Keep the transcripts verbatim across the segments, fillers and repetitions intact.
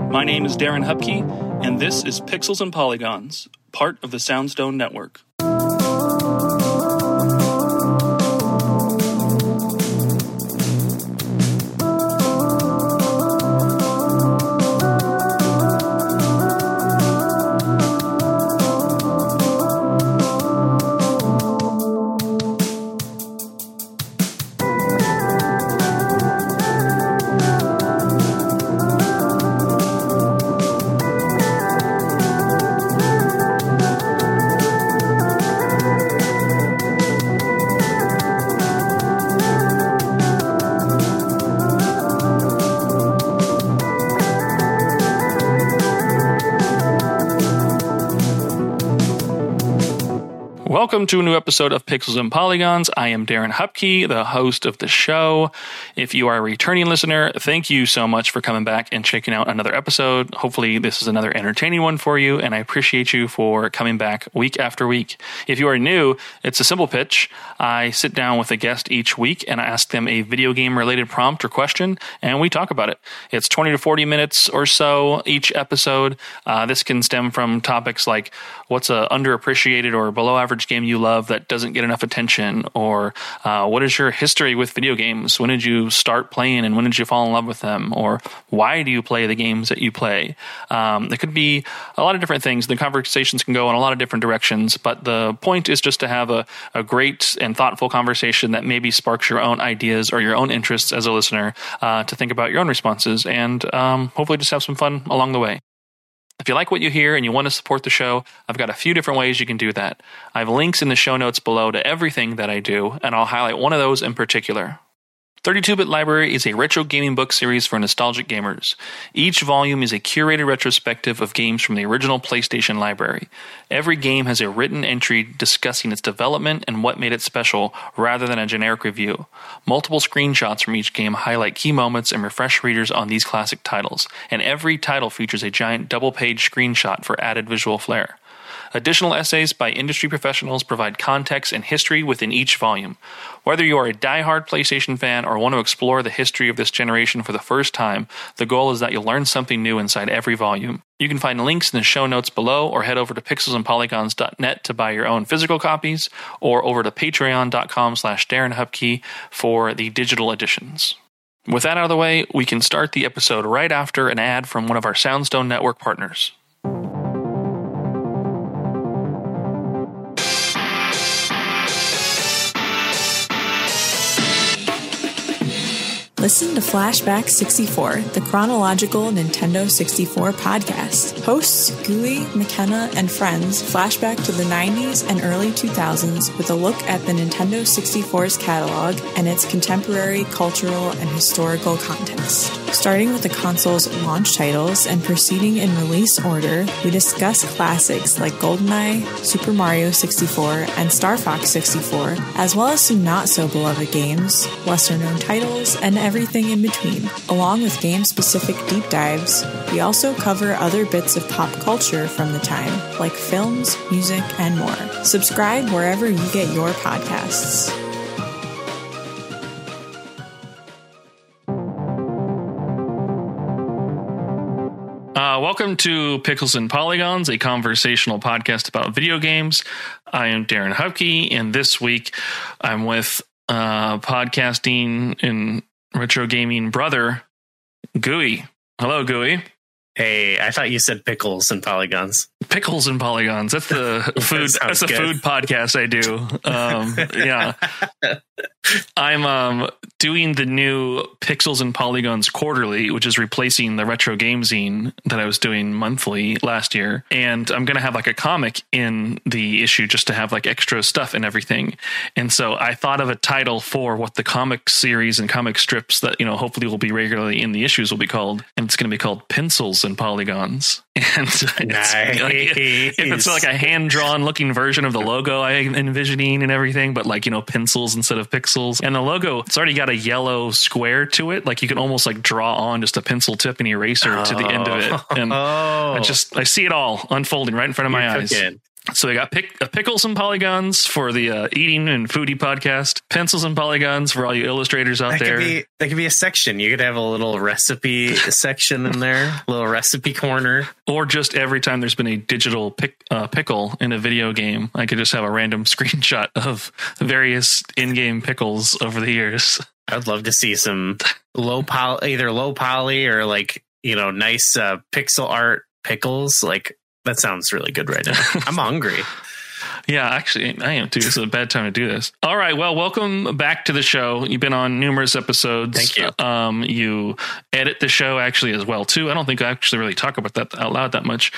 My name is Darren Hupke, and this is Pixels and Polygons, part of the Soundstone Network. Welcome to a new episode of Pixels and Polygons. I am Darren Hupke, the host of the show. If you are a returning listener, thank you so much for coming back and checking out another episode. Hopefully this is another entertaining one for you, and I appreciate you for coming back week after week. If you are new, it's a simple pitch. I sit down with a guest each week and I ask them a video game related prompt or question, and we talk about it. It's twenty to forty minutes or so each episode. Uh, this can stem from topics like what's a underappreciated or below average game you love that doesn't get enough attention, or uh, what is your history with video games? When did you start playing and when did you fall in love with them? Or why do you play the games that you play? Um, it could be a lot of different things. The conversations can go in a lot of different directions, but the point is just to have a, a great and thoughtful conversation that maybe sparks your own ideas or your own interests as a listener uh, to think about your own responses, and um, hopefully just have some fun along the way. If you like what you hear and you want to support the show, I've got a few different ways you can do that. I have links in the show notes below to everything that I do, and I'll highlight one of those in particular. thirty-two bit Library is a retro gaming book series for nostalgic gamers. Each volume is a curated retrospective of games from the original PlayStation library. Every game has a written entry discussing its development and what made it special, rather than a generic review. Multiple screenshots from each game highlight key moments and refresh readers on these classic titles, and every title features a giant double-page screenshot for added visual flair. Additional essays by industry professionals provide context and history within each volume. Whether you are a diehard PlayStation fan or want to explore the history of this generation for the first time, the goal is that you'll learn something new inside every volume. You can find links in the show notes below, or head over to pixels and polygons dot net to buy your own physical copies, or over to patreon.com slash Darren Hupke for the digital editions. With that out of the way, we can start the episode right after an ad from one of our Soundstone Network partners. Listen to Flashback sixty-four, the chronological Nintendo sixty-four podcast. Hosts Gooey, McKenna, and friends flashback to the nineties and early two thousands with a look at the Nintendo sixty-four's catalog and its contemporary cultural and historical context. Starting with the console's launch titles and proceeding in release order, we discuss classics like GoldenEye, Super Mario sixty-four, and Star Fox sixty-four, as well as some not-so-beloved games, lesser-known titles, and everything in between. Along with game-specific deep dives, we also cover other bits of pop culture from the time, like films, music, and more. Subscribe wherever you get your podcasts. Uh, welcome to Pixels and Polygons, a conversational podcast about video games. I am Darren Hupke, and this week I'm with uh, podcasting and retro gaming brother, Gooey. Hello, Gooey. Hey, I thought you said pickles and polygons. Pickles and polygons. That's the food. that that's the good. food podcast I do. Um, yeah, I'm um, doing the new Pixels and Polygons quarterly, which is replacing the retro game zine that I was doing monthly last year. And I'm going to have like a comic in the issue just to have like extra stuff and everything. And so I thought of a title for what the comic series and comic strips that, you know, hopefully will be regularly in the issues will be called. And it's going to be called Pencils and Polygons. And it's, nice. like, if it's like a hand-drawn looking version of the logo I'm envisioning and everything, but like, you know, pencils instead of pixels. And the logo, it's already got a yellow square to it. Like you can almost like draw on just a pencil tip and eraser oh. to the end of it. And oh. I just, I see it all unfolding right in front of my You're eyes. Cooking. So we got pick, uh, pickles and polygons for the uh, eating and foodie podcast. Pencils and polygons for all you illustrators out that there. Could be, that could be a section. You could have a little recipe section in there, a little recipe corner. Or just every time there's been a digital pick, uh, pickle in a video game, I could just have a random screenshot of various in-game pickles over the years. I'd love to see some low poly, either low poly or like, you know, nice uh, pixel art pickles. Like, that sounds really good right now. I'm hungry. Yeah, actually, I am too. This is a bad time to do this. All right. Well, welcome back to the show. You've been on numerous episodes. Thank you. Um, you edit the show actually as well, too. I don't think I actually really talk about that out loud that much.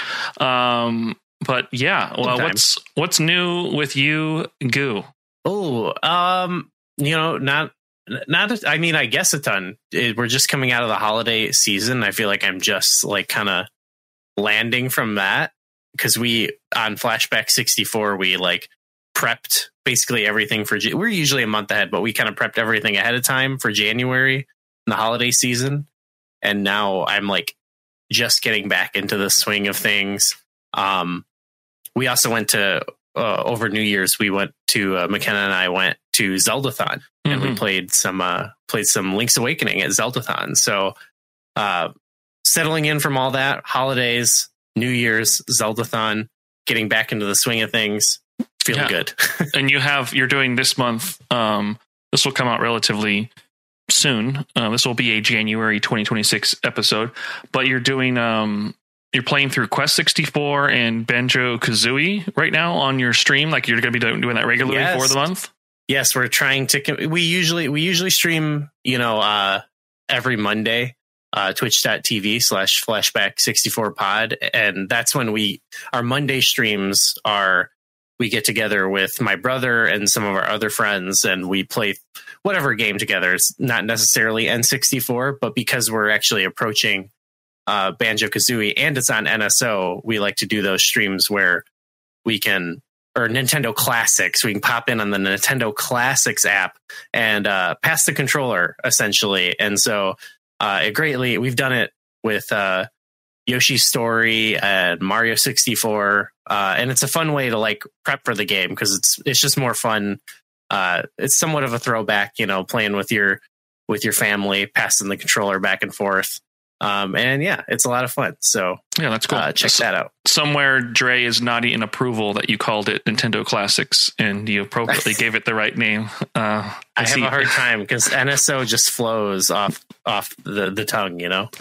Um, but yeah, well, Sometimes. what's what's new with you, Goo? Oh, um, you know, not not. A, I mean, I guess a ton. It, we're just coming out of the holiday season. I feel like I'm just like kind of landing from that. Because we on Flashback sixty-four, we like prepped basically everything for. We're usually a month ahead, but we kind of prepped everything ahead of time for January in the holiday season. And now I'm like just getting back into the swing of things. Um, we also went to uh, over New Year's. We went to uh, McKenna and I went to Zeldathon, and Mm-hmm. we played some uh, played some Link's Awakening at Zeldathon. So uh, settling in from all that holidays. New Year's, Zeldathon, getting back into the swing of things, feeling Yeah. good. And you have, you're doing this month. Um, this will come out relatively soon. Uh, this will be a January twenty twenty-six episode, but you're doing, um, you're playing through Quest sixty-four and Banjo Kazooie right now on your stream. Like you're going to be doing, doing that regularly Yes. for the month. Yes, we're trying to. We usually we usually stream, you know, uh, every Monday. Uh, twitch.tv slash flashback 64 pod. And that's when we, our Monday streams are, we get together with my brother and some of our other friends and we play whatever game together. It's not necessarily N sixty-four, but because we're actually approaching uh, Banjo Kazooie and it's on N S O, we like to do those streams where we can, or Nintendo Classics, we can pop in on the Nintendo Classics app and uh, pass the controller essentially. And so, Uh, it greatly, we've done it with uh, Yoshi's Story and Mario sixty-four, uh, and it's a fun way to like prep for the game because it's it's just more fun. Uh, it's somewhat of a throwback, you know, playing with your with your family, passing the controller back and forth, um, and yeah, it's a lot of fun. So Yeah, that's cool. uh, check So- that out. Somewhere Dre is nodding in approval that you called it Nintendo Classics and you appropriately gave it the right name. Uh, I have see- a hard time because N S O just flows off off the, the tongue, you know.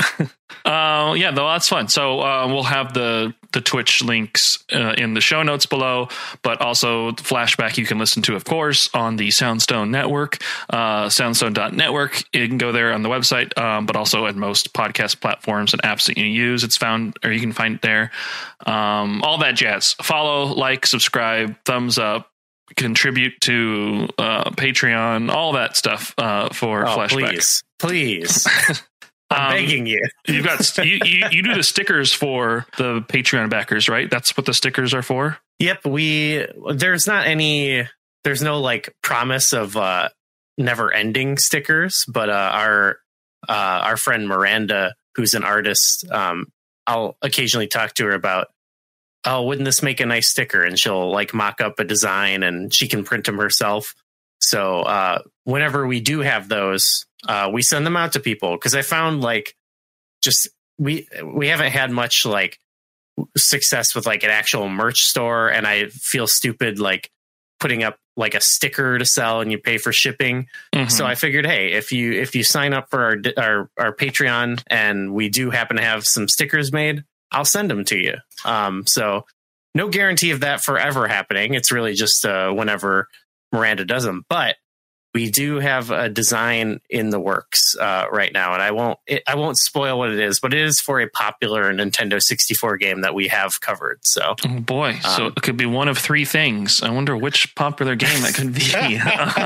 Uh, yeah, though that's fun. So uh, we'll have the the Twitch links uh, in the show notes below, but also the Flashback you can listen to, of course, on the Soundstone Network, uh, soundstone dot network. You can go there on the website, um, but also at most podcast platforms and apps that you use. It's found, or you can find it there. Um, all that jazz. Follow, like, subscribe, thumbs up, contribute to uh, Patreon, all that stuff uh, for Oh, Flashback. please, please, I'm Um, begging you. You've got you, you, you do the stickers for the Patreon backers, right? That's what the stickers are for. Yep, we there's not any there's no like promise of uh never ending stickers, but uh our uh our friend Miranda, who's an artist, um I'll occasionally talk to her about, oh, wouldn't this make a nice sticker? And she'll like mock up a design and she can print them herself. So uh whenever we do have those, uh we send them out to people because I found like just we we haven't had much like success with like an actual merch store, and I feel stupid like putting up like a sticker to sell and you pay for shipping. Mhm. So I figured, hey, if you if you sign up for our, our our Patreon and we do happen to have some stickers made, I'll send them to you. Um, so no guarantee of that forever happening. It's really just uh, whenever Miranda does them, but we do have a design in the works uh, right now, and I won't it, I won't spoil what it is, but it is for a popular Nintendo sixty-four game that we have covered. So, Oh boy, so Um, it could be one of three things. I wonder which popular game that could be.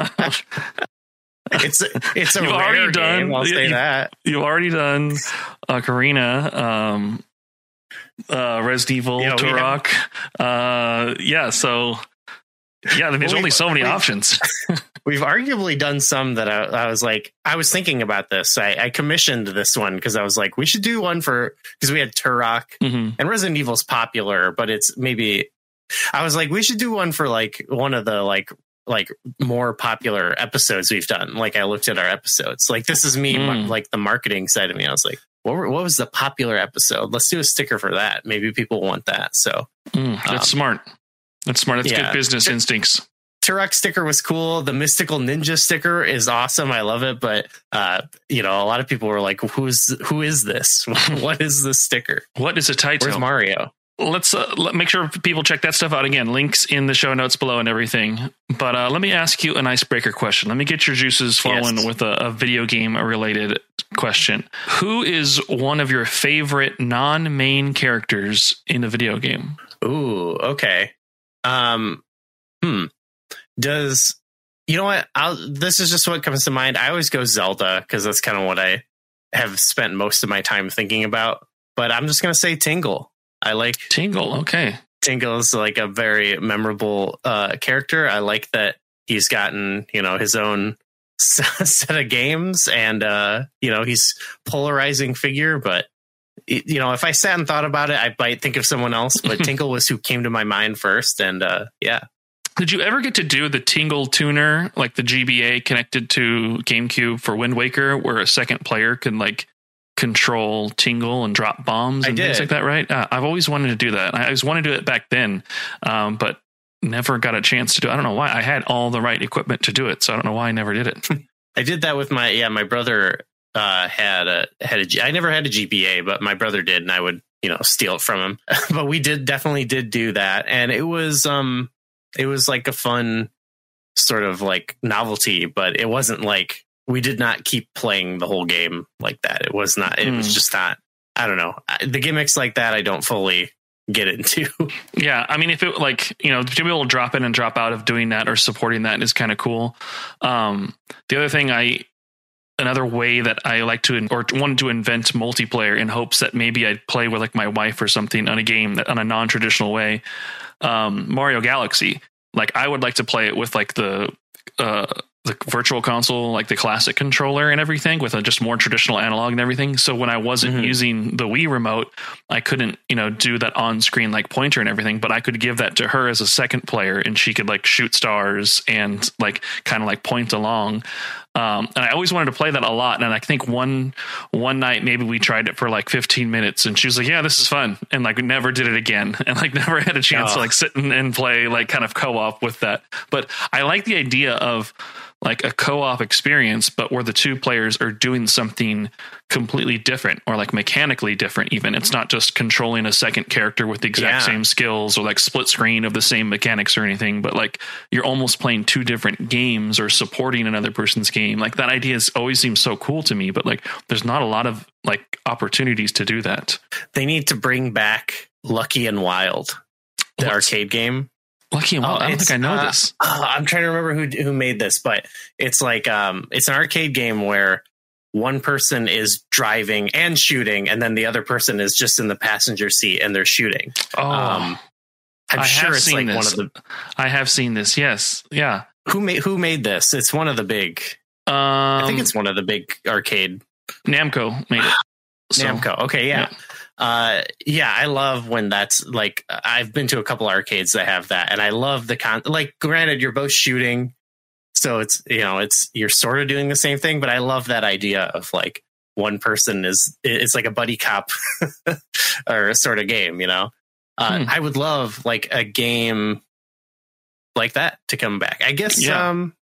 it's it's a You've rare already game. done- I'll say you- that. You've already done Ocarina, um, uh, Resident Evil, Yeah, we Turok. Uh, yeah, so yeah, there's Well, only we've- so many we've- options. We've arguably done some that I, I was like, I was thinking about this. I, I commissioned this one because I was like, we should do one for because we had Turok hmm and Resident Evil's popular, but it's maybe I was like, we should do one for like one of the like like more popular episodes we've done. Like I looked at our episodes. Like this is me, Mm. like the marketing side of me. I was like, what were, what was the popular episode? Let's do a sticker for that. Maybe people want that. So Mm, that's Um, smart. That's smart. That's yeah. good business instincts. Turok sticker was cool. The mystical ninja sticker is awesome. I love it. But uh, you know, a lot of people were like, "Who's who is this? What is this sticker? What is a title? Where's Mario?" Let's uh, let, make sure people check that stuff out. Again, links in the show notes below and everything. But uh, let me ask you an icebreaker question. Let me get your juices flowing Yes. with a, a video game related question. Who is one of your favorite non-main characters in a video game? Ooh, okay. Um, hmm. Does you know what? I'll. This is just what comes to mind. I always go Zelda because that's kind of what I have spent most of my time thinking about. But I'm just gonna say Tingle. I like Tingle. Okay. Tingle is like a very memorable uh, character. I like that he's gotten, you know, his own set of games, and uh, you know, he's polarizing figure. But you know, if I sat and thought about it, I might think of someone else. But Tingle was who came to my mind first, and uh, yeah. Did you ever get to do the Tingle tuner, like the G B A connected to GameCube for Wind Waker, where a second player can like control Tingle and drop bombs and I things did. like that, right? Uh, I've always wanted to do that. I always wanted to do it back then, um, but never got a chance to do it. I don't know why. I had all the right equipment to do it, so I don't know why I never did it. I did that with my yeah. My brother uh, had a had a. G- I never had a G B A, but my brother did, and I would you know steal it from him. But we did definitely did do that, and it was um it was like a fun sort of like novelty, but it wasn't like we did not keep playing the whole game like that. It was not. It was Mm. just not. I don't know. I- The gimmicks like that, I don't fully get into. Yeah, I mean, if it like you know to be able to drop in and drop out of doing that or supporting that is kind of cool. Um, the other thing I. Another way that I like to or wanted to invent multiplayer in hopes that maybe I'd play with like my wife or something on a game that on a non-traditional way. Um, Mario Galaxy, like I would like to play it with like the uh, the virtual console, like the classic controller and everything, with a just more traditional analog and everything. So when I wasn't Mhm. using the Wii remote, I couldn't you know do that on screen like pointer and everything. But I could give that to her as a second player, and she could like shoot stars and like kind of like point along. Um, and I always wanted to play that a lot. And I think one one night maybe we tried it for like fifteen minutes, and she was like, "Yeah, this is fun," and like never did it again, and like never had a chance Oh. to like sit and, and play like kind of co-op with that. But I like the idea of like a co-op experience, but where the two players are doing something completely different or like mechanically different. Even it's not just controlling a second character with the exact Yeah. same skills or like split screen of the same mechanics or anything, but like you're almost playing two different games or supporting another person's game. Like that idea has always seemed so cool to me, but like there's not a lot of like opportunities to do that. They need to bring back Lucky and Wild, the What's- arcade game. Lucky and Wild. I don't it's, think I know uh, this. uh, I'm trying to remember who who made this, but it's like um, it's an arcade game where one person is driving and shooting, and then the other person is just in the passenger seat and they're shooting. Oh, Um, I'm I sure have it's seen like this. one of the I have seen this. Yes. Yeah. who made who made this. It's one of the big. Um, I think it's one of the big arcade. Namco made it. So, Namco. Okay, yeah. Uh, yeah, I love when that's like I've been to a couple arcades that have that, and I love the con. Like, granted, you're both shooting, so it's you know it's you're sort of doing the same thing, but I love that idea of like one person is it's like a buddy cop or a sort of game, you know. Uh, Hmm. I would love like a game like that to come back. I guess. Yeah. Um,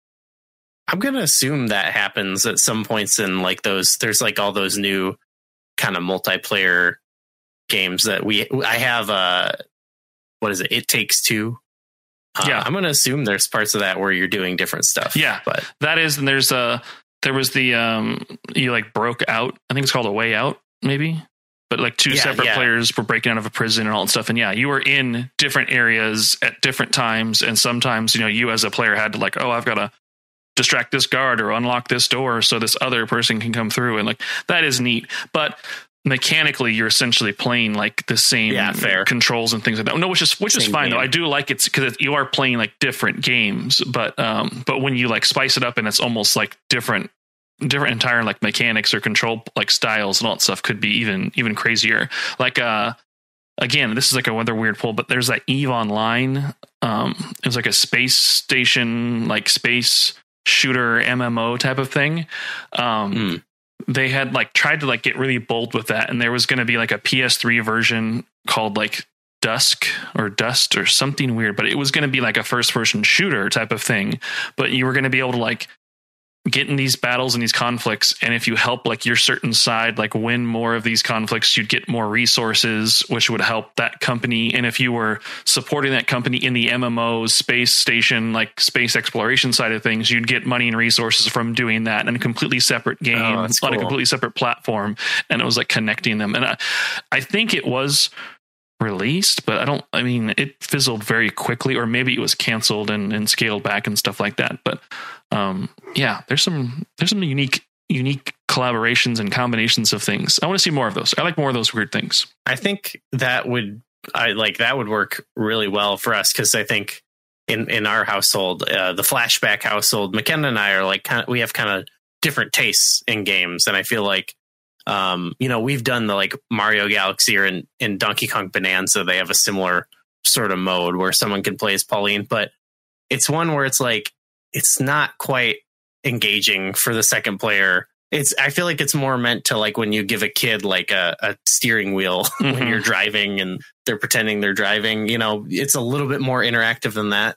I'm gonna assume that happens at some points in like those. There's like all those new kind of multiplayer games that we. I have. Uh, what is it? It Takes Two. Uh, Yeah. I'm gonna assume there's parts of that where you're doing different stuff. Yeah. but That is, and there's a there was the um you like broke out. I think it's called A Way Out, maybe. But like two Yeah, separate yeah. players were breaking out of a prison and all that stuff. And yeah, you were in different areas at different times. And sometimes, you know, you as a player had to like, oh, I've got to distract this guard or unlock this door so this other person can come through. And like, that is neat. But mechanically, you're essentially playing like the same Yeah, fair. controls and things like that. No, which is, which is Same fine game. though. I do like it because you are playing like different games, but, um, but when you like spice it up and it's almost like different, different entire like mechanics or control like styles and all that stuff could be even even crazier. Like uh again, this is like another weird pull, but there's that EVE Online. Um, it was like a space station, like space shooter M M O type of thing. Um, mm. They had like tried to like get really bold with that, and there was going to be like a P S three version called like Dusk or Dust or something weird, but it was going to be like a first person shooter type of thing, but you were going to be able to like get in these battles and these conflicts, and if you help like your certain side like win more of these conflicts, you'd get more resources, which would help that company. And if you were supporting that company in the M M O space station, like space exploration side of things, you'd get money and resources from doing that in a completely separate game oh, cool. on a completely separate platform. And it was like connecting them. And I, I think it was released, but I don't, I mean, it fizzled very quickly, or maybe it was canceled and, and scaled back and stuff like that. But um, yeah, there's some, there's some unique, unique collaborations and combinations of things. I want to see more of those. I like more of those weird things. I think that would, I like, that would work really well for us. Cause I think in, in our household, uh, the Flashback household, McKenna and I are like, kind of, we have kind of different tastes in games. And I feel like, Um, you know, we've done the like Mario Galaxy or in, in Donkey Kong Bonanza. They have a similar sort of mode where someone can play as Pauline, but it's one where it's like, it's not quite engaging for the second player. It's, I feel like it's more meant to like when you give a kid like a, a steering wheel mm-hmm. when you're driving and they're pretending they're driving, you know, it's a little bit more interactive than that.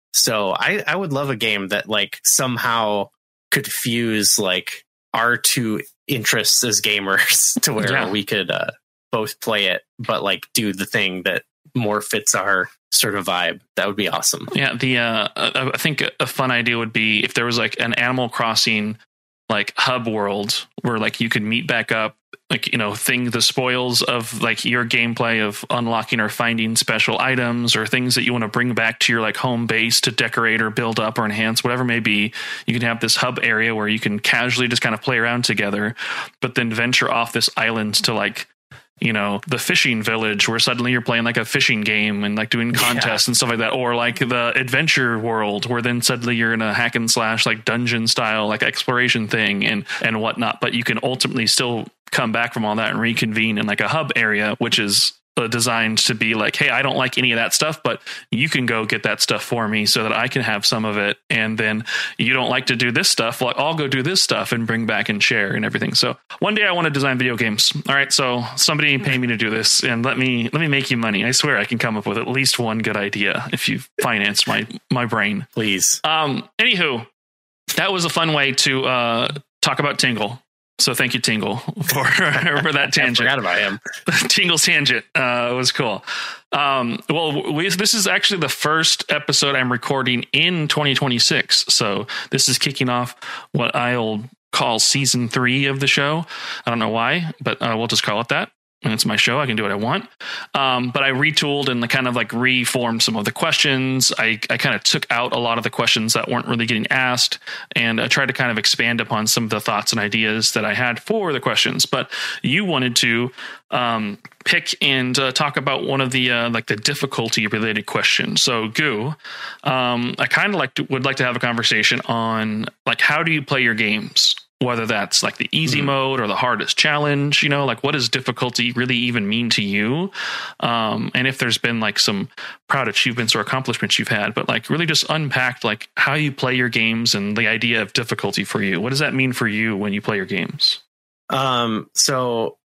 So I, I would love a game that like somehow could fuse like our two interests as gamers to where yeah. we could uh, both play it, but like do the thing that more fits our sort of vibe. That would be awesome. Yeah. The, uh, I think a fun idea would be if there was like an Animal Crossing, like hub world where like you could meet back up, like, you know, thing, the spoils of like your gameplay of unlocking or finding special items or things that you want to bring back to your like home base to decorate or build up or enhance, whatever it may be. You can have this hub area where you can casually just kind of play around together, but then venture off this island to like, you know, the fishing village where suddenly you're playing like a fishing game and like doing contests yeah. and stuff like that. Or like the adventure world where then suddenly you're in a hack and slash, like dungeon style, like exploration thing and, and whatnot. But you can ultimately still come back from all that and reconvene in like a hub area, which is uh, designed to be like, hey, I don't like any of that stuff, but you can go get that stuff for me so that I can have some of it. And then you don't like to do this stuff. Well, I'll go do this stuff and bring back and share and everything. So one day I want to design video games. All right. So somebody pay me to do this and let me, let me make you money. I swear I can come up with at least one good idea if you finance my, my brain. Please. Um, anywho, that was a fun way to uh, talk about Tingle. So thank you, Tingle, for for that tangent. I forgot about him. Tingle's tangent uh, was cool. Um, well, we, this is actually the first episode I'm recording in twenty twenty-six. So this is kicking off what I'll call season three of the show. I don't know why, but uh, we'll just call it that. And it's my show. I can do what I want. Um, but I retooled and kind of like reformed some of the questions. I, I kind of took out a lot of the questions that weren't really getting asked. And I tried to kind of expand upon some of the thoughts and ideas that I had for the questions. But you wanted to um, pick and uh, talk about one of the uh, like the difficulty related questions. So Goo, um, I kind of like to, would like to have a conversation on like, how do you play your games? Whether that's like the easy mm-hmm. mode or the hardest challenge, you know, like what does difficulty really even mean to you? Um, and if there's been like some proud achievements or accomplishments you've had, but like really just unpacked like how you play your games and the idea of difficulty for you. What does that mean for you when you play your games? Um, so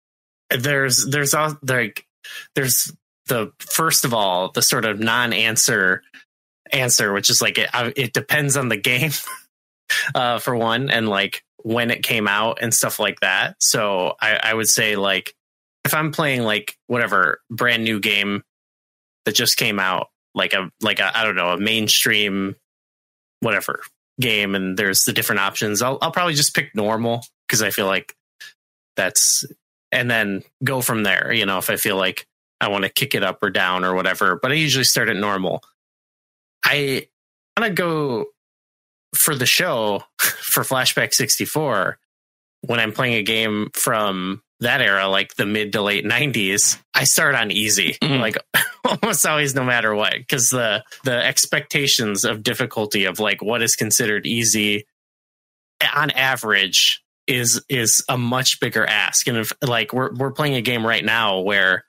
there's, there's all like, there's the, first of all, the sort of non-answer answer, which is like, it, it depends on the game. Uh, for one, and like when it came out and stuff like that. So I, I would say like if I'm playing like whatever brand new game that just came out, like a like a, I don't know, a mainstream whatever game, and there's the different options, I'll I'll probably just pick normal because I feel like that's, and then go from there. You know, if I feel like I want to kick it up or down or whatever, but I usually start at normal. I want to go. For the show, for Flashback sixty-four, when I'm playing a game from that era, like the mid to late nineties, I start on easy, mm-hmm. like almost always, no matter what, because the the expectations of difficulty of like what is considered easy on average is is a much bigger ask. And if like we're we're playing a game right now where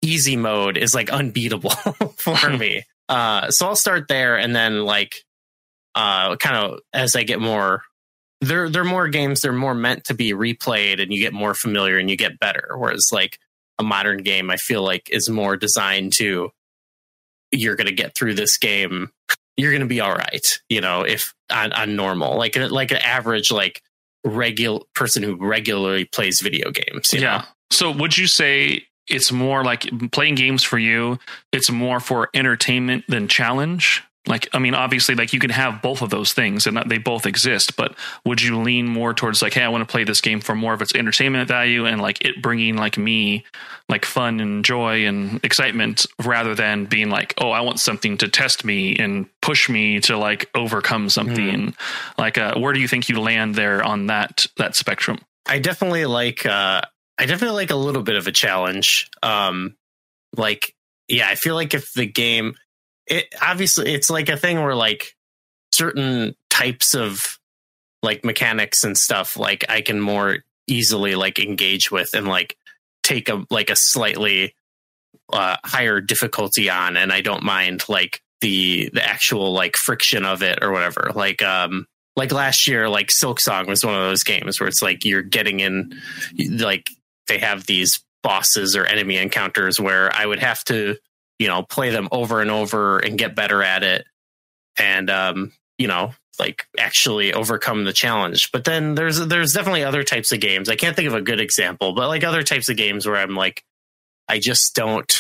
easy mode is like unbeatable for me. Uh, so I'll start there, and then like uh, kind of as I get more, they're they're more games. They're more meant to be replayed, and you get more familiar and you get better. Whereas like a modern game, I feel like is more designed to, you're going to get through this game. You're going to be all right, you know, if on, on normal, like like an average like regular person who regularly plays video games. You yeah. know? So would you say it's more like playing games for you? It's more for entertainment than challenge? Like, I mean, obviously, like you can have both of those things and they both exist, but would you lean more towards like, hey, I want to play this game for more of its entertainment value and like it bringing like me like fun and joy and excitement rather than being like, oh, I want something to test me and push me to like overcome something. Mm. Like, uh, where do you think you land there on that, that spectrum? I definitely like, uh, I definitely like a little bit of a challenge. Um, like, yeah, I feel like if the game, It obviously it's like a thing where like certain types of like mechanics and stuff like I can more easily like engage with and like take a like a slightly uh, higher difficulty on, and I don't mind like the the actual like friction of it or whatever. Like um like last year, like Silksong was one of those games where it's like you're getting in, like they have these bosses or enemy encounters where I would have to, you know, play them over and over and get better at it. And, um, you know, like actually overcome the challenge. But then there's, there's definitely other types of games. I can't think of a good example, but like other types of games where I'm like, I just don't,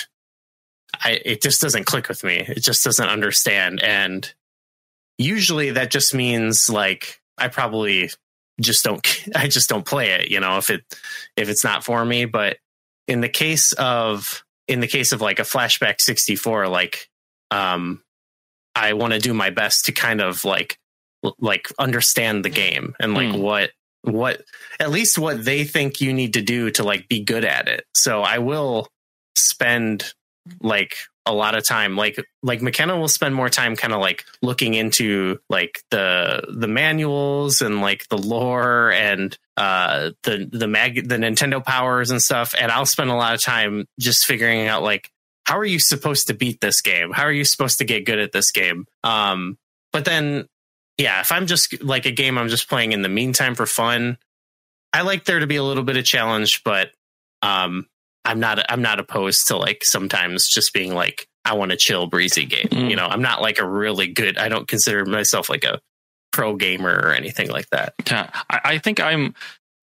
I, it just doesn't click with me. It just doesn't understand. And usually that just means like, I probably just don't, I just don't play it, you know, if it, if it's not for me. But in the case of, in the case of like a Flashback sixty-four, like, um, I want to do my best to kind of like, like understand the game and like mm. what, what, at least what they think you need to do to like be good at it. So I will spend like a lot of time, like, like McKenna will spend more time kind of like looking into like the, the manuals and like the lore and, uh, the, the mag, the Nintendo powers and stuff. And I'll spend a lot of time just figuring out like, how are you supposed to beat this game? How are you supposed to get good at this game? Um, but then, yeah, if I'm just like a game I'm just playing in the meantime for fun, I like there to be a little bit of challenge, but, um, I'm not, I'm not opposed to like sometimes just being like, I want a chill, breezy game. Mm. You know, I'm not like a really good, I don't consider myself like a pro gamer or anything like that. Yeah. I, I think I'm,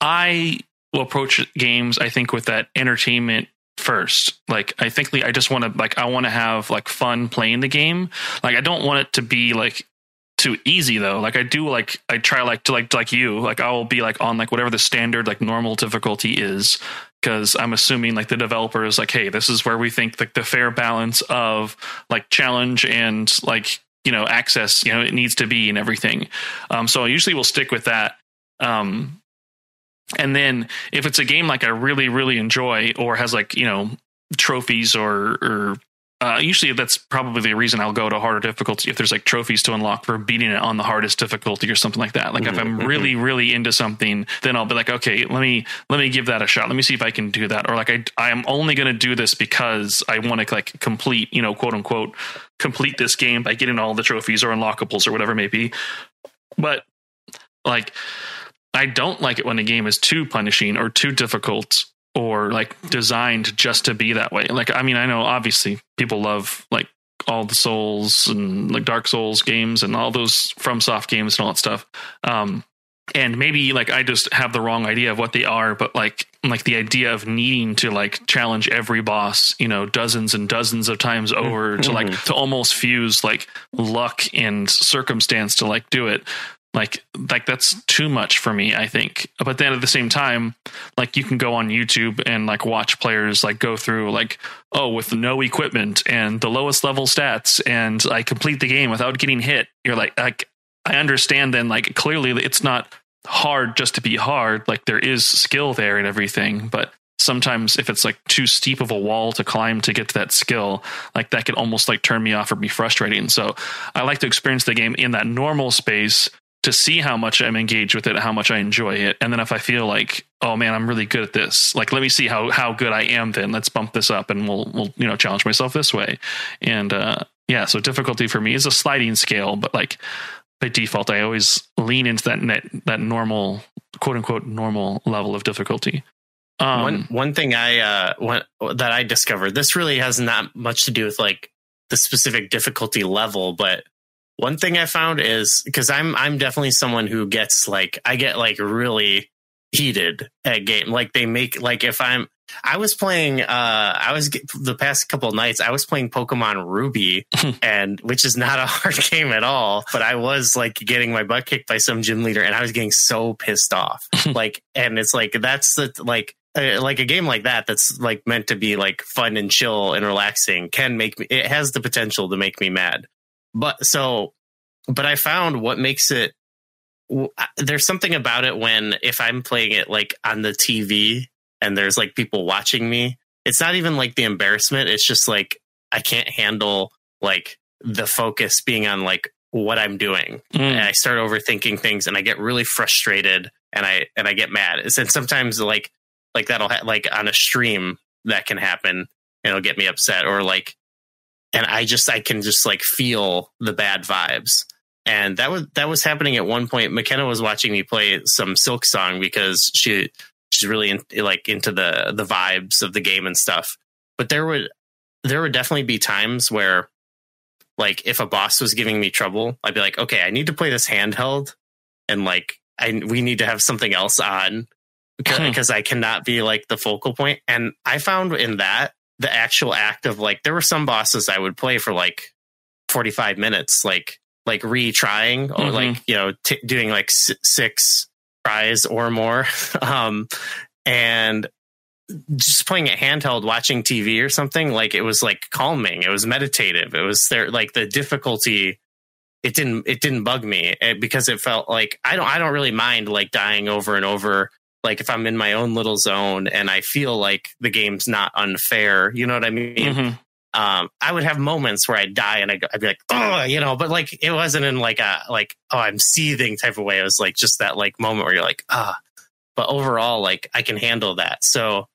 I will approach games, I think with that entertainment first. Like, I think I just want to like, I want to have like fun playing the game. Like, I don't want it to be like too easy though. Like I do, like I try like to like, like you, like I will be like on like whatever the standard, like normal difficulty is. Cause I'm assuming like the developer is like, hey, this is where we think like the fair balance of like challenge and like, you know, access, you know, it needs to be and everything. Um, so I usually will stick with that. Um, and then if it's a game like I really, really enjoy or has like, you know, trophies or, or, Uh, usually that's probably the reason I'll go to harder difficulty if there's like trophies to unlock for beating it on the hardest difficulty or something like that. Like mm-hmm. if I'm really, really into something, then I'll be like, okay, let me, let me give that a shot. Let me see if I can do that. Or like, I, I am only going to do this because I want to like complete, you know, quote unquote, complete this game by getting all the trophies or unlockables or whatever it may be. But like, I don't like it when a game is too punishing or too difficult or like designed just to be that way. Like, I mean, I know obviously people love like all the Souls and like Dark Souls games and all those FromSoft games and all that stuff. Um, and maybe like I just have the wrong idea of what they are, but like, like the idea of needing to like challenge every boss, you know, dozens and dozens of times over mm-hmm. to like, to almost fuse like luck and circumstance to like do it. Like, like that's too much for me, I think. But then at the same time, like you can go on YouTube and like watch players like go through like, oh, with no equipment and the lowest level stats and I complete the game without getting hit. You're like, like, I understand then like clearly it's not hard just to be hard. Like there is skill there and everything, but sometimes if it's like too steep of a wall to climb to get to that skill, like that could almost like turn me off or be frustrating. So I like to experience the game in that normal space to see how much I'm engaged with it, how much I enjoy it. And then if I feel like, oh man, I'm really good at this, like, let me see how, how good I am, then let's bump this up and we'll, we'll, you know, challenge myself this way. And, uh, yeah, so difficulty for me is a sliding scale, but like by default, I always lean into that net, that normal, quote unquote, normal level of difficulty. Um, one, one thing I, uh, one, that I discovered, this really has not much to do with like the specific difficulty level, but one thing I found is, because I'm I'm definitely someone who gets like, I get like really heated at game. Like they make, like if I'm, I was playing, uh, I was the past couple of nights, I was playing Pokemon Ruby, and which is not a hard game at all, but I was like getting my butt kicked by some gym leader and I was getting so pissed off. Like, and it's like, that's the, like, uh, like a game like that, that's like meant to be like fun and chill and relaxing, can make me, it has the potential to make me mad. But so, but I found what makes it, there's something about it when, if I'm playing it like on the T V and there's like people watching me, it's not even like the embarrassment. It's just like, I can't handle like the focus being on like what I'm doing. Mm. And I start overthinking things and I get really frustrated and I, and I get mad. And sometimes like, like that'll ha- like on a stream that can happen and it'll get me upset, or like, and I just, I can just like feel the bad vibes. And that was, that was happening at one point. McKenna was watching me play some Silksong because she, she's really in, like into the, the vibes of the game and stuff. But there would, there would definitely be times where like, if a boss was giving me trouble, I'd be like, okay, I need to play this handheld. And like, I, we need to have something else on because, hmm. because I cannot be like the focal point. And I found in that, the actual act of like, there were some bosses I would play for like forty-five minutes, like, like retrying or mm-hmm. like, you know, t- doing like s- six tries or more. um, and just playing it handheld, watching T V or something, like it was like calming. It was meditative. It was there, like the difficulty. It didn't, it didn't bug me because it felt like, I don't, I don't really mind like dying over and over. Like if I'm in my own little zone and I feel like the game's not unfair, you know what I mean? Mm-hmm. Um, I would have moments where I'd die and I'd, I'd be like, oh, you know, but like, it wasn't in like a, like, oh, I'm seething type of way. It was like just that like moment where you're like, ah, but overall, like I can handle that. So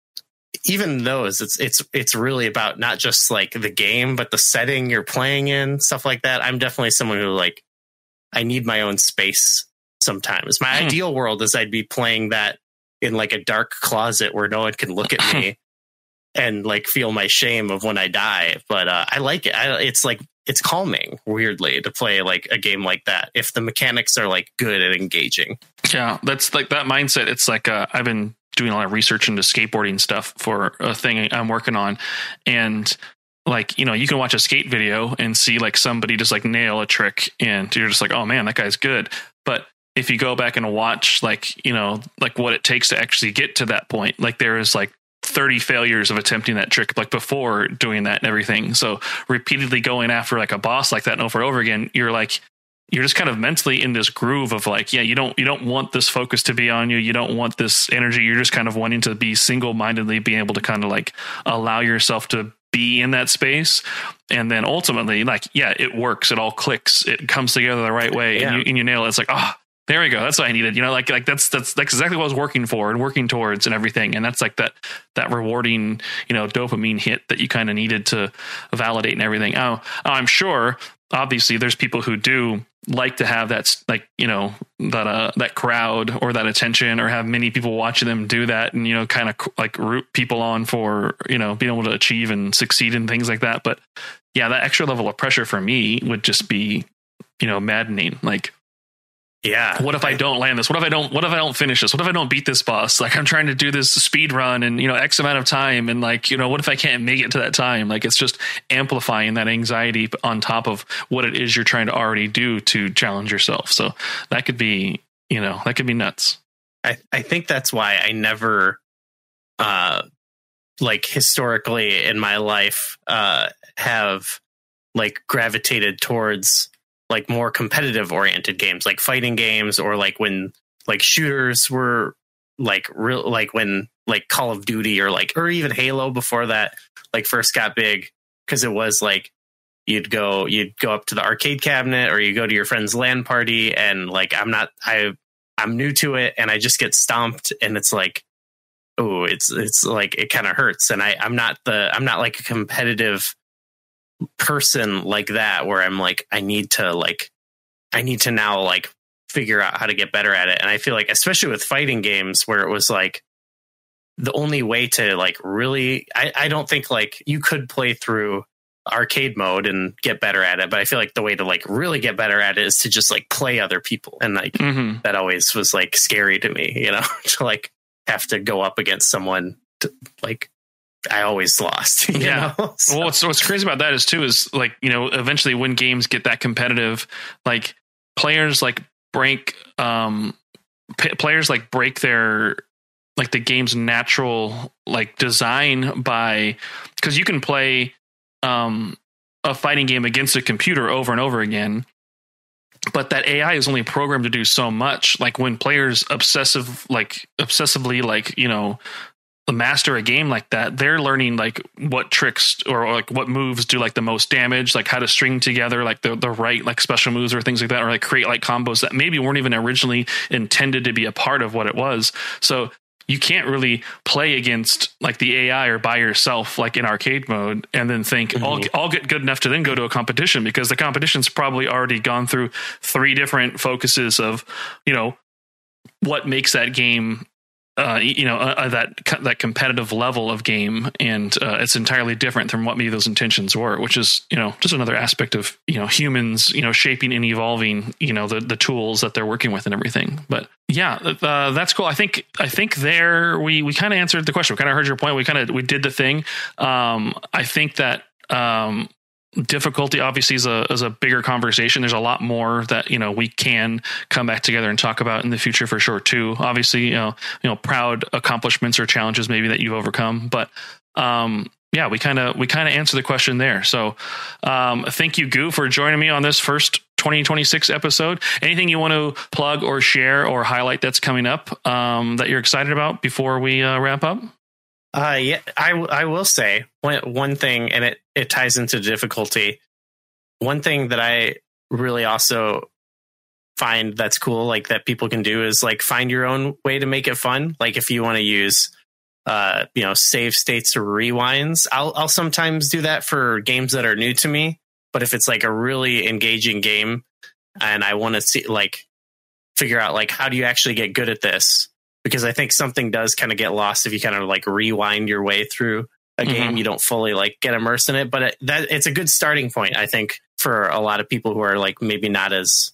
even those, it's, it's, it's really about not just like the game, but the setting you're playing in, stuff like that. I'm definitely someone who like, I need my own space. Sometimes my hmm. ideal world is I'd be playing that in like a dark closet where no one can look at me and like feel my shame of when I die. But uh, I like it. I, it's like, it's calming weirdly to play like a game like that if the mechanics are like good and engaging. Yeah, that's like that mindset. It's like uh, I've been doing a lot of research into skateboarding stuff for a thing I'm working on. And like, you know, you can watch a skate video and see like somebody just like nail a trick and you're just like, oh man, that guy's good. But if you go back and watch, like, you know, like what it takes to actually get to that point, like there is like thirty failures of attempting that trick, like before doing that and everything. So repeatedly going after like a boss like that and over and over again, you're like, you're just kind of mentally in this groove of like, yeah, you don't, you don't want this focus to be on you. You don't want this energy. You're just kind of wanting to be single-mindedly being able to kind of like allow yourself to be in that space. And then ultimately, like, yeah, it works. It all clicks. It comes together the right way. Yeah. And, you, and you nail it. It's like, oh, there we go. That's what I needed. You know, like, like that's, that's, that's exactly what I was working for and working towards and everything. And that's like that, that rewarding, you know, dopamine hit that you kind of needed to validate and everything. Oh, I'm sure obviously there's people who do like to have that, like, you know, that, uh, that crowd or that attention or have many people watching them do that and, you know, kind of like root people on for, you know, being able to achieve and succeed and things like that. But yeah, that extra level of pressure for me would just be, you know, maddening. Like, yeah. What if I don't land this? What if I don't, what if I don't finish this? What if I don't beat this boss? Like I'm trying to do this speed run and, you know, X amount of time. And like, you know, what if I can't make it to that time? Like it's just amplifying that anxiety on top of what it is you're trying to already do to challenge yourself. So that could be, you know, that could be nuts. I, I think that's why I never, uh, like historically in my life, uh, have like gravitated towards like more competitive oriented games, like fighting games, or like when like shooters were like real, like when like Call of Duty or like, or even Halo before that, like first got big. Cause it was like, you'd go you'd go up to the arcade cabinet, or you go to your friend's LAN party, and like I'm not I I'm new to it, and I just get stomped, and it's like, oh, it's it's like it kind of hurts, and I I'm not the I'm not like a competitive person like that, where I'm like I need to like I need to now like figure out how to get better at it. And I feel like, especially with fighting games, where it was like the only way to like really, I, I don't think like you could play through arcade mode and get better at it, but I feel like the way to like really get better at it is to just like play other people. And like mm-hmm. that always was like scary to me, you know, to like have to go up against someone to, like I always lost. You yeah. know? So. Well, what's, what's crazy about that is too, is like, you know, eventually when games get that competitive, like players like break, um, p- players like break their, like the game's natural like design by, because you can play um, a fighting game against a computer over and over again, but that A I is only programmed to do so much. Like when players obsessive, like obsessively, like, you know, master a game like that, they're learning like what tricks or, or like what moves do like the most damage, like how to string together like the, the right like special moves or things like that, or like create like combos that maybe weren't even originally intended to be a part of what it was. So you can't really play against like the A I or by yourself, like in arcade mode, and then think mm-hmm. I'll, I'll get good enough to then go to a competition, because the competition's probably already gone through three different focuses of, you know, what makes that game Uh, you know, uh, that that competitive level of game, and uh, it's entirely different from what maybe those intentions were, which is, you know, just another aspect of, you know, humans, you know, shaping and evolving, you know, the the tools that they're working with and everything. But yeah, uh, that's cool. I think I think there we we kind of answered the question. We kind of heard your point. We kind of we did the thing. Um, I think that. Um, Difficulty obviously is a is a bigger conversation. There's a lot more that, you know, we can come back together and talk about in the future for sure too. Obviously, you know, you know, proud accomplishments or challenges maybe that you've overcome, but um, yeah, we kind of we kind of answer the question there. So um, thank you, Goo, for joining me on this first twenty twenty-six episode. Anything you want to plug or share or highlight that's coming up um, that you're excited about before we uh, wrap up? Uh, yeah, I, I will say one, one thing, and it, it ties into difficulty. One thing that I really also find that's cool, like that people can do, is like find your own way to make it fun. Like if you want to use, uh, you know, save states or rewinds, I'll, I'll sometimes do that for games that are new to me. But if it's like a really engaging game and I want to see, like, figure out like, how do you actually get good at this? Because I think something does kind of get lost if you kind of like rewind your way through a game. Mm-hmm. You don't fully like get immersed in it, but it, that it's a good starting point, I think, for a lot of people who are like maybe not as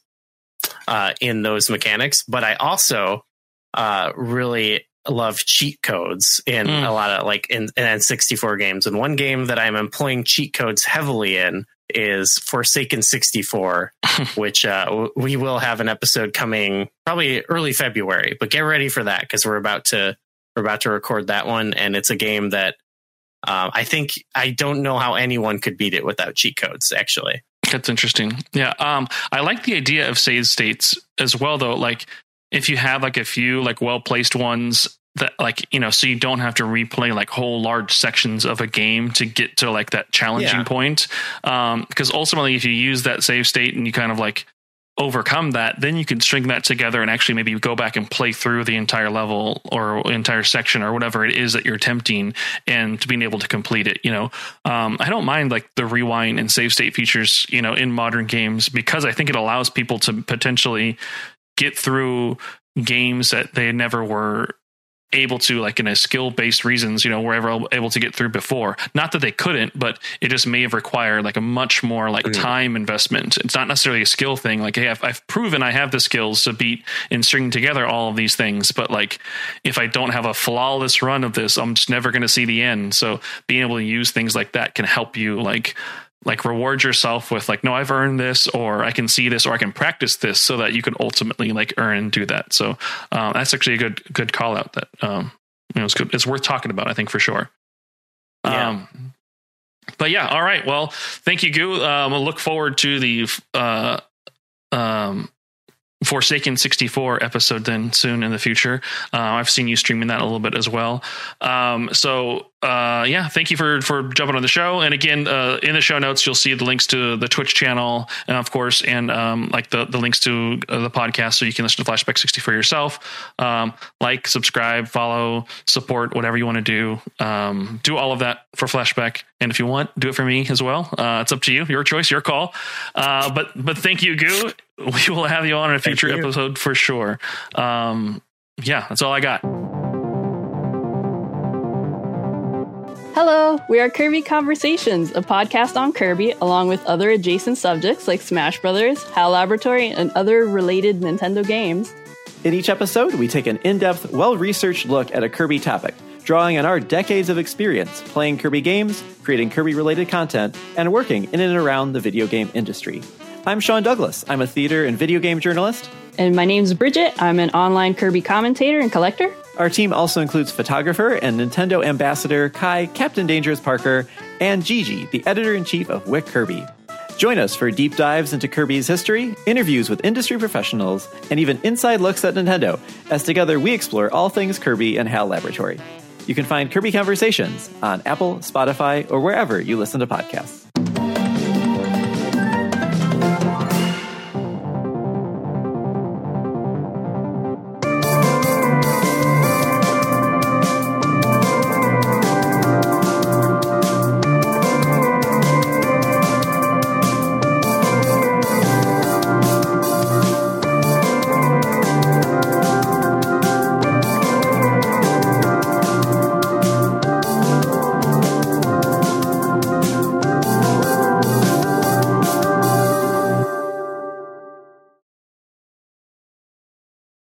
uh, in those mechanics. But I also uh, really love cheat codes in mm. a lot of like in, in N sixty-four games. And one game that I'm employing cheat codes heavily in is Forsaken sixty-four, which uh, we will have an episode coming probably early February, but get ready for that, because we're about to we're about to record that one, and it's a game that uh, I think I don't know how anyone could beat it without cheat codes. Actually, that's interesting. Yeah, um, I like the idea of save states as well, though. Like if you have like a few like well placed ones. That like, you know, so you don't have to replay like whole large sections of a game to get to like that challenging yeah. point. Um, because ultimately, if you use that save state and you kind of like overcome that, then you can string that together and actually maybe go back and play through the entire level or entire section or whatever it is that you're attempting, and to being able to complete it. You know, um, I don't mind like the rewind and save state features, you know, in modern games, because I think it allows people to potentially get through games that they never were able to, like in a skill based reasons, you know, were ever able to get through before. Not that they couldn't, but it just may have required like a much more like mm-hmm. time investment. It's not necessarily a skill thing. Like, hey, I've, I've proven I have the skills to beat and string together all of these things. But like, if I don't have a flawless run of this, I'm just never going to see the end. So being able to use things like that can help you like, like reward yourself with like, no, I've earned this, or I can see this, or I can practice this, so that you can ultimately like earn and do that. So um, that's actually a good, good call out that, um, you know, it's good. It's worth talking about, I think, for sure. Yeah. Um, but yeah. All right. Well, thank you, Goo. Um, we'll look forward to the, uh, um, Forsaken sixty-four episode then soon in the future. Uh, I've seen you streaming that a little bit as well. Um, so uh, yeah, thank you for, for jumping on the show. And again, uh, in the show notes, you'll see the links to the Twitch channel, and of course, and um, like the, the links to uh, the podcast, so you can listen to Flashback sixty-four yourself. Um, like, subscribe, follow, support, whatever you want to do. Um, do all of that for Flashback. And if you want, do it for me as well. Uh, it's up to you, your choice, your call. Uh, but, but thank you, Goo. We will have you on in a future episode for sure. Um, yeah, that's all I got. Hello, we are Kirby Conversations, a podcast on Kirby, along with other adjacent subjects like Smash Brothers, HAL Laboratory, and other related Nintendo games. In each episode, we take an in-depth, well-researched look at a Kirby topic, drawing on our decades of experience playing Kirby games, creating Kirby-related content, and working in and around the video game industry. I'm Sean Douglas. I'm a theater and video game journalist. And my name's Bridget. I'm an online Kirby commentator and collector. Our team also includes photographer and Nintendo ambassador Kai, Captain Dangerous Parker, and Gigi, the editor-in-chief of Wick Kirby. Join us for deep dives into Kirby's history, interviews with industry professionals, and even inside looks at Nintendo, as together we explore all things Kirby and HAL Laboratory. You can find Kirby Conversations on Apple, Spotify, or wherever you listen to podcasts.